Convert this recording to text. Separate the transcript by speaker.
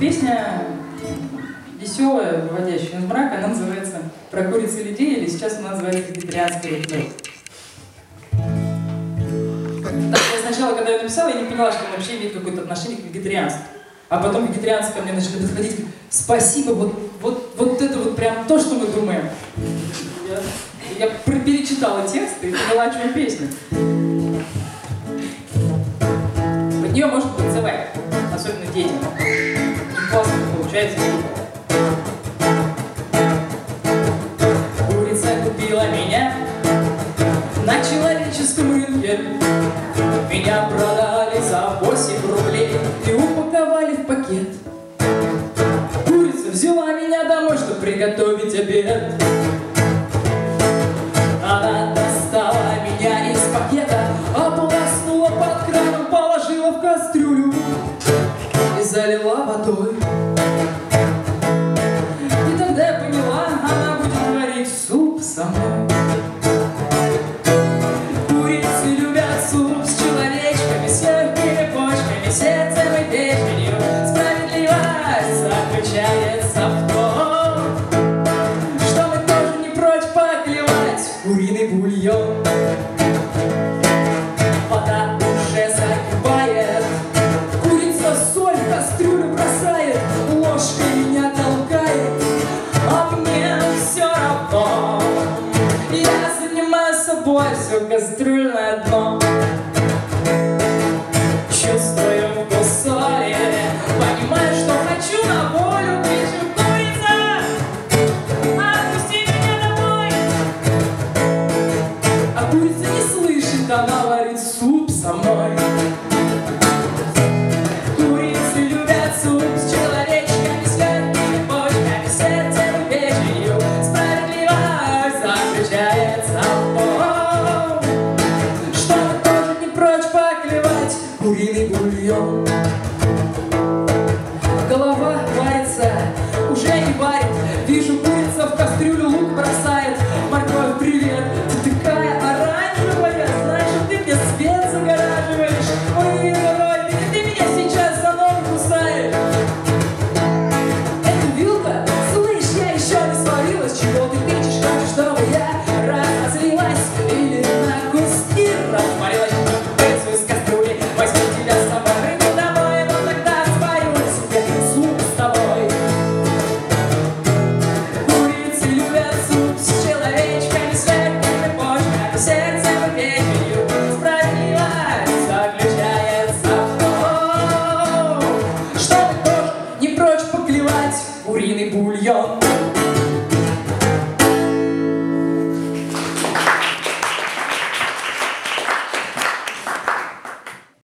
Speaker 1: Песня веселая, выводящая из мрака, она называется «Про куриц и людей», или сейчас она называется «Вегетарианская рецепт». Сначала, когда я написала, я не поняла, что он вообще имеет какое-то отношение к вегетарианству. А потом вегетарианцы ко мне начали подходить, спасибо, вот это вот прям то, что мы думаем. Я перечитала текст и поняла, о чем песня. Под нее можно танцевать, особенно детям. Очень классно получается. Курица купила меня на человеческом рынке. Меня продали за 8 рублей и упаковали в пакет. Курица взяла меня домой, чтобы приготовить обед. Она достала меня из пакета, ополоснула под краном, положила в кастрюлю и залила водой. И тогда я поняла, она будет варить суп со мной. Курицы любят суп с человечками, с легкими почками, сердцем и печенью. Справедливость заключается в том, что мы тоже не прочь поклевать куриный бульон. Вода уже закипает, курица соль в кастрюлю бросает, ложкой меня толкает, а мне все равно. Я занимаю собой все кастрюльное дно. Чувствую вкус соли, понимаю, что хочу на волю. Кричу: курица, отпусти меня домой. А курица не слышит, она варит суп со мной. Курицы любят суп с человечками, с легкими почками, сердцем и печенью. Справедливость заключается в том, что мы тоже не прочь поклевать куриный бульон. Голова варится, уже не варит. Вижу, курица в кастрюлю лук бросает. Морковь, привет, ты такая оранжевая, значит, ты мне свет загораживаешь. Ой, ой, ты меня сейчас за ногу кусаешь. Это вилка, слышь, я еще не сварилась. Чего ты тычешь, хочешь, чтобы я разозлилась или на куски развалилась? Пиццу из кастрюли, возьму тебя с собой, рыбу домой, но тогда сварю себе суп с тобой. Курицы любят суп с человечками, с легкими почками, сердцем и печенью. Справедливость заключается в том, что мы тоже не прочь поклевать куриный бульон.